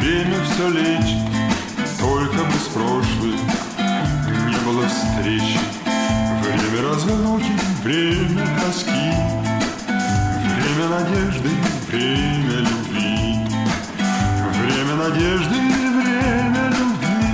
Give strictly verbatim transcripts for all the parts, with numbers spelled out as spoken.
время все лечит, только бы с прошлым не было встречи. Время разлуки, время тоски, время надежды, время любви. Время надежды, время любви.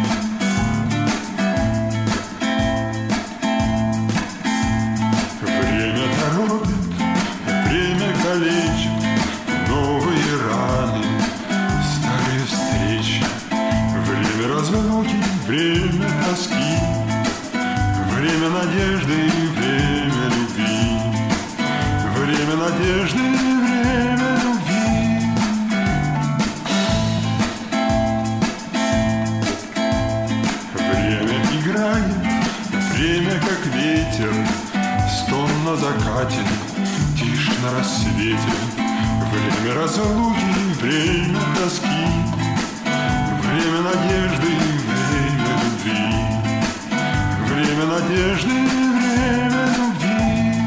Время торопит, время калечит, новые раны, старые встречи. Время разлуки, время тоски, время надежды, время любви. Время надежды, время любви. Время играет, время как ветер, стон на закате, тишь на рассвете. Время разлуки, время тоски, время надежды, время любви. Время надежды, время любви.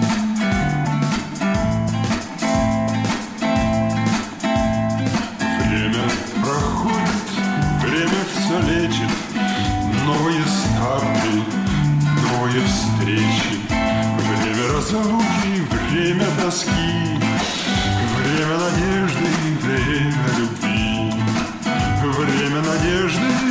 Время проходит, время все лечит, новые старты, новые встречи. Время разлуки, время тоски, время надежды, время любви. Время надежды,